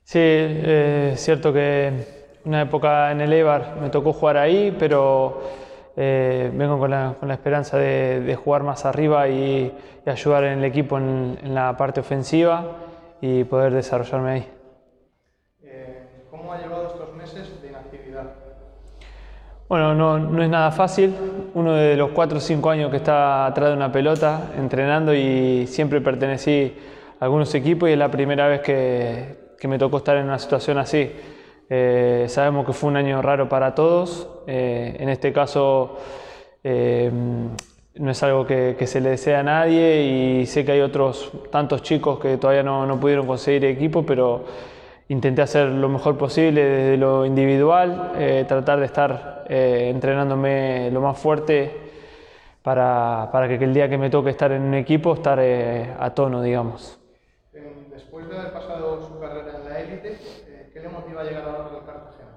Sí, es cierto que una época en el Eibar me tocó jugar ahí, pero vengo con la esperanza de jugar más arriba y ayudar en el equipo en la parte ofensiva y poder desarrollarme ahí. ¿Cómo ha llevado estos meses de inactividad? Bueno, no es nada fácil. Uno de los 4 o 5 años que está atrás de una pelota, entrenando, y siempre pertenecí a algunos equipos y es la primera vez que me tocó estar en una situación así. Sabemos que fue un año raro para todos. En este caso no es algo que se le desea a nadie, y sé que hay otros tantos chicos que todavía no pudieron conseguir equipo, pero intenté hacer lo mejor posible desde lo individual, tratar de estar entrenándome lo más fuerte para que el día que me toque estar en un equipo, estar a tono, digamos. Después de haber pasado su carrera en la élite, ¿qué le motiva a llegar ahora al Cartagena?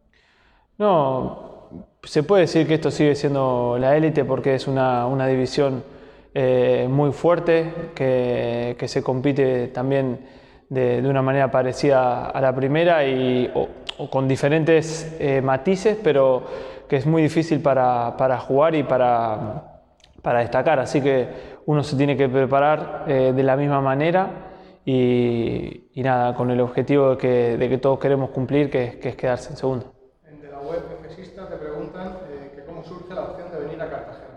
No, se puede decir que esto sigue siendo la élite porque es una división muy fuerte, que se compite también de una manera parecida a la primera o con diferentes matices, pero que es muy difícil para jugar y para destacar. Así que uno se tiene que preparar de la misma manera y nada, con el objetivo de que todos queremos cumplir, que es quedarse en segunda. De la web Efesista te preguntan que cómo surge la opción de venir a Cartagena.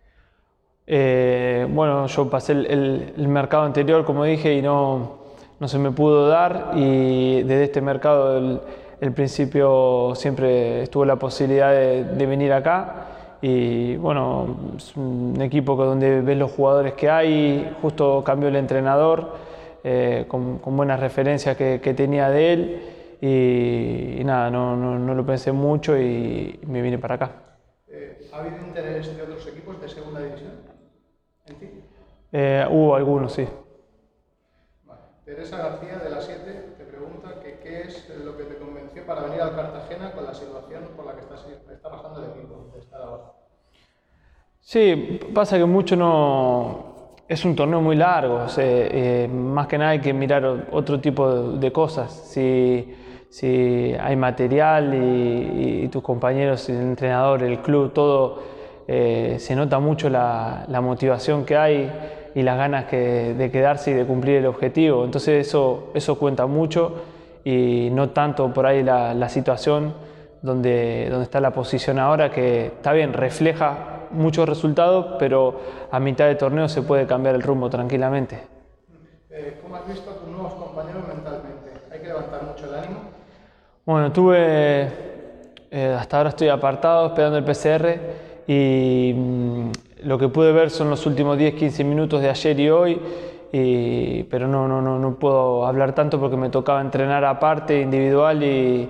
Bueno, yo pasé el mercado anterior, como dije, y no se me pudo dar, y desde este mercado el principio siempre estuvo la posibilidad de venir acá, y bueno, es un equipo donde ves los jugadores que hay. Justo cambió el entrenador, con buenas referencias que tenía de él, y nada, no lo pensé mucho y me vine para acá. ¿Ha habido interés de otros equipos de segunda división en ti? Hubo algunos, sí. Vale. Teresa García, de la 7, te pregunta que qué es lo que te convenció para venir al Cartagena con la situación por la que está pasando el equipo de estar ahora. Sí, pasa que mucho no... Es un torneo muy largo, o sea, más que nada hay que mirar otro tipo de cosas. Si hay material y tus compañeros, el entrenador, el club, todo, se nota mucho la motivación que hay y las ganas de quedarse y de cumplir el objetivo. Entonces eso cuenta mucho, y no tanto por ahí la situación donde está la posición ahora, que está bien, refleja muchos resultados, pero a mitad de torneo se puede cambiar el rumbo tranquilamente. ¿Cómo has visto a tus nuevos compañeros mentalmente? ¿Hay que levantar mucho el ánimo? Bueno, hasta ahora estoy apartado esperando el PCR, y lo que pude ver son los últimos 10-15 minutos de ayer y hoy, pero no puedo hablar tanto porque me tocaba entrenar aparte, individual, y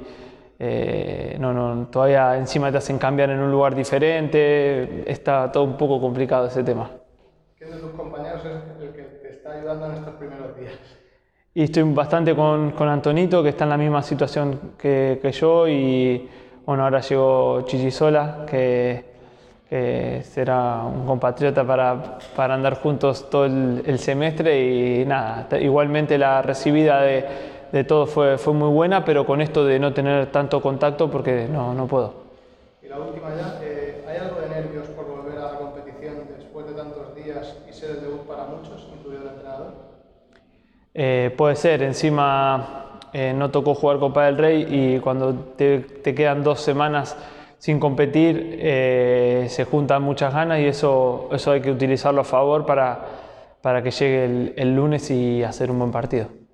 todavía encima te hacen cambiar en un lugar diferente. Está todo un poco complicado ese tema. ¿Quién de tus compañeros es el que te está ayudando en estos primeros días? Y estoy bastante con Antonito, que está en la misma situación que yo, y bueno, ahora llegó Chichisola, que será un compatriota para andar juntos todo el semestre, y nada, igualmente la recibida de todo fue muy buena, pero con esto de no tener tanto contacto, porque no puedo. Y la última ya, ¿hay algo de nervios por volver a la competición después de tantos días y ser el debut para muchos, incluido el entrenador? Puede ser, encima no tocó jugar Copa del Rey, y cuando te quedan 2 semanas sin competir, se juntan muchas ganas, y eso hay que utilizarlo a favor para que llegue el lunes y hacer un buen partido.